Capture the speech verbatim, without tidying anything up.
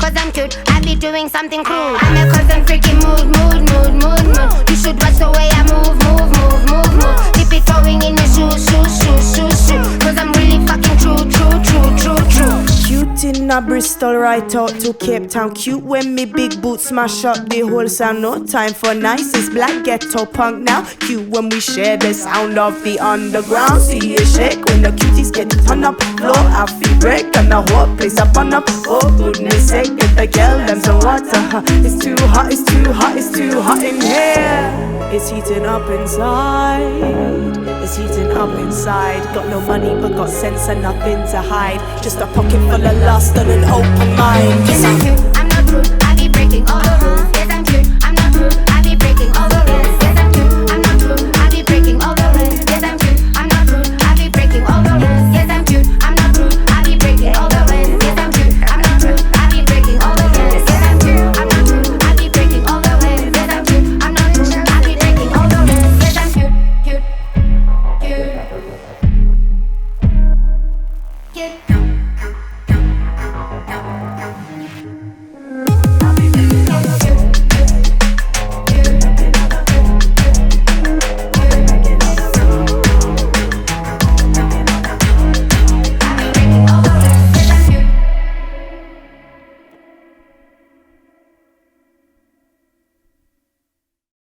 cause I'm cute, I be doing something crude. I'm a constant freaking mood, mood, mood, mood, mood. You should watch the way I move, move, move, move, move. Keep it throwing in the shoes, shoes, shoes, shoes, shoes. Cause I'm really fucking true, true, true, true, true. Cute in a Bristol, right out to Cape Town. Cute when me big boots smash up the whole sound. No time for nice, it's black ghetto punk now. Cute when we share the sound of the underground. See you shake when the cuties get turn up. Floor I feel break and the whole place up on up. Oh goodness sake, get the girl them some water. It's too hot, it's too hot, it's too hot in here. It's heating up inside. It's heating up inside. Got no money but got sense and nothing to hide. Just a pocket full of lust and an open mind. Yes, I'm cute, I'm not rude, I be breaking all the rules.